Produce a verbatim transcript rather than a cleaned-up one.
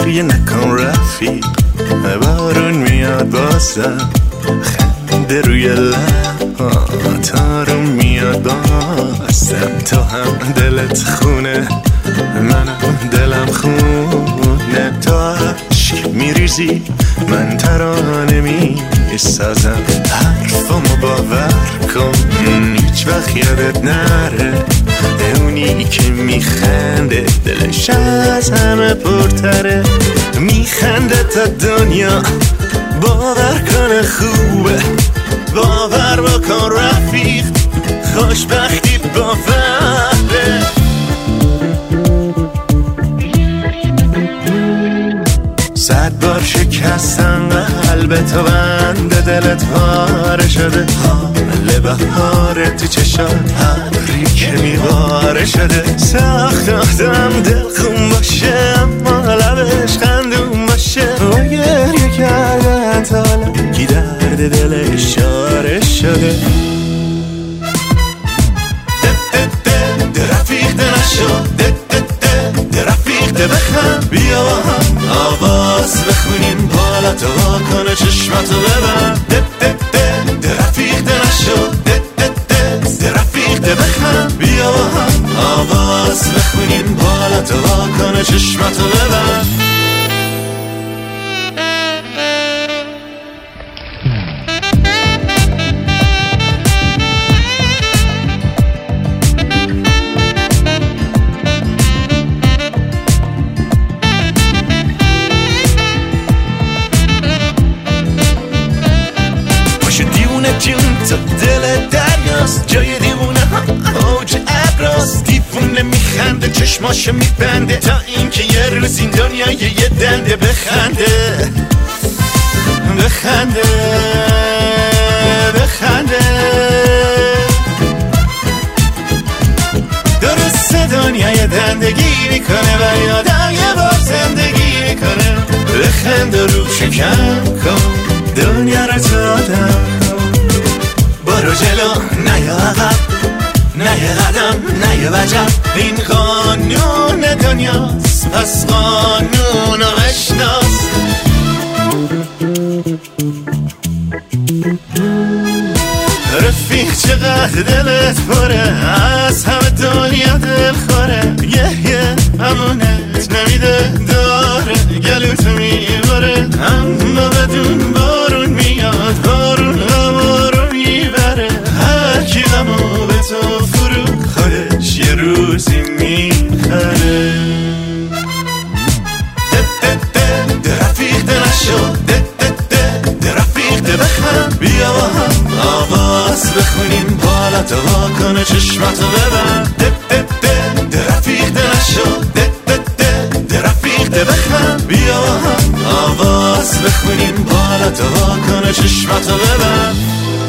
گریه نکن رفیق، بارون میاد بازم، خنده روی لبات آروم میاد بازم. تو هم دلت خونه، منم دلم خونه، تو عشق میریزی من ترانه میسازم. حرفمو باور کن هیچ وقت یادت نره، اونی که میخنده دلش از همه پرتره. میخنده تا دنیا باور کنه خوبه، باور بکن رفیق خوشبختی باوره. صد بار شکستن قلب تو، بند دلت پاره شده، حال بهاره تو چشات هری که میواره شده. سخت آدم دل خون باشه اما لبش خندون باشه، و گریه کردن تا حالا کی درد دلش شاره شده. رفیق ده نشو، رفیق ده بخند، بیا با هم آواز بخونیم، بالا تو واکنه چشمتو ببند. رفیق ده نشو، رفیق ده بخند، بیا با هم آواز بخونیم، بالا تو واکنه چشمتو ببند. جون تا دل دریاست، جای دیوونه ها اوج ابراست. دیوونه میخنده چشماشو میبنده، تا اینکه یه روز این دنیا یه دنده بخنده بخنده بخنده. درسته دنیا یه دندگی میکنه و یادم یه بار زندگی میکنه. بخنده رو شکم کن دنیا رو تو آدم، برو جلو نه یا عقب، نه یه قدم نه یه وجب. این قانون دنیاست پس قانون رو بشناس. رفیق چقدر دلت پره، از همه دنیا دل خوره. یه یه امونت نمیده داره، گلوتو میباره اما بدون بارون میاد، بارون غمارو میبره. هر کی غمو به تو فرو خودش یه روزی میخره. رفیق ده نشو، رفیق ده بخند، بیا با هم آواز بخونیم، بالا تو واکنه چشمتو ببند. رفیق ده نشو، رفیق ده بخند، بیا با هم آواز بخونیم، بالا تو واکنه چشمتو ببند.